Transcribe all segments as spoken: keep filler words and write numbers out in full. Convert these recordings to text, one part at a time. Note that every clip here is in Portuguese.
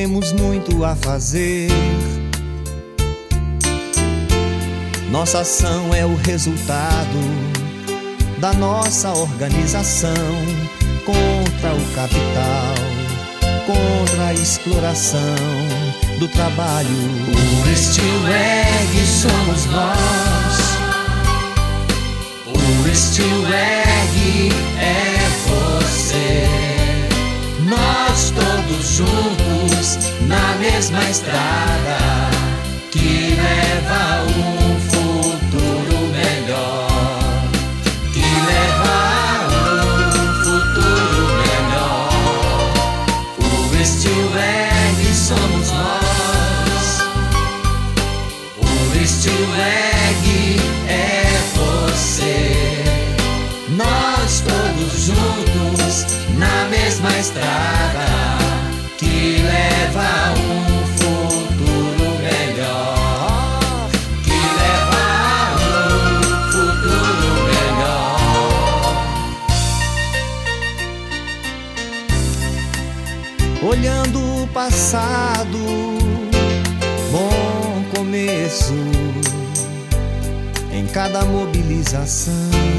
temos muito a fazer. Nossa ação é o resultado da nossa organização contra o capital, contra a exploração do trabalho. O Steel Egg somos nós. O Steel Egg é você. Nós todos juntos na mesma estrada que leva a um futuro melhor, que leva a um futuro melhor. O Steel Egg somos nós. O Steel Egg é você. Nós todos juntos na mesma estrada que leva a um futuro melhor, que leva a um futuro melhor. Olhando o passado, bom começo em cada mobilização.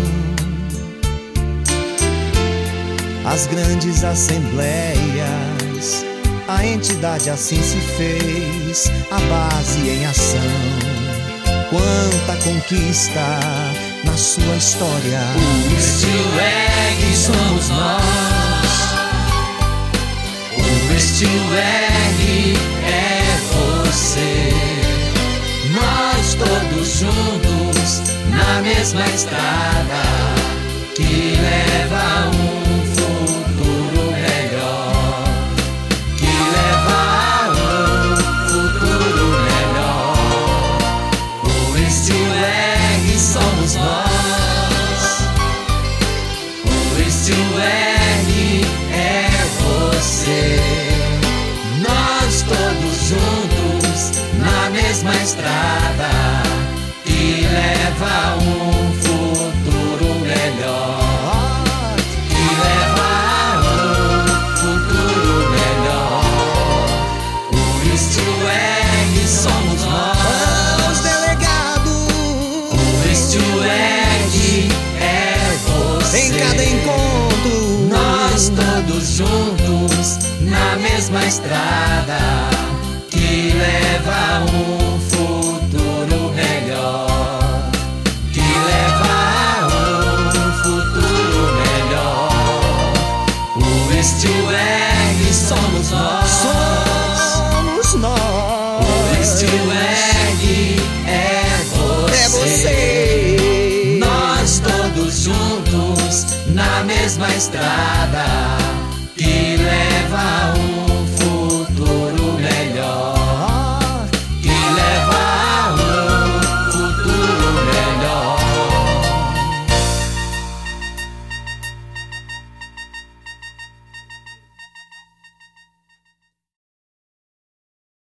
As grandes assembleias, a entidade assim se fez, a base em ação. Quanta conquista na sua história. O Steel Egg somos nós. O Steel Egg é você. Nós todos juntos na mesma estrada que leva a um futuro melhor, que leva a um futuro melhor. O Steel Egg somos nós. O Steel Egg é você. Nós todos juntos na mesma estrada que leva a um futuro melhor, que leva a um futuro melhor. O Steel Egg somos nós. Os delegados. O Steel Egg é você. Em cada encontro, nós todos juntos na mesma estrada que leva a um futuro melhor, que leva a um futuro melhor. O Steel Egg somos nós. somos nós. O Steel Egg é você. É você. Nós todos juntos na mesma estrada que leva a um